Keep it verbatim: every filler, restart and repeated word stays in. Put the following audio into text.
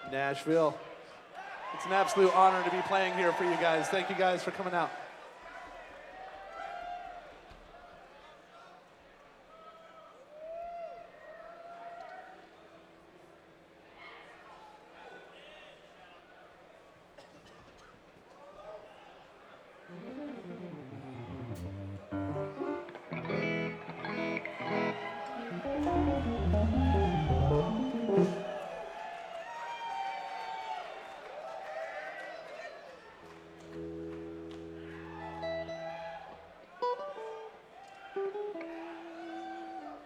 Nashville. It's an absolute honor to be playing here for you guys. Thank you guys for coming out.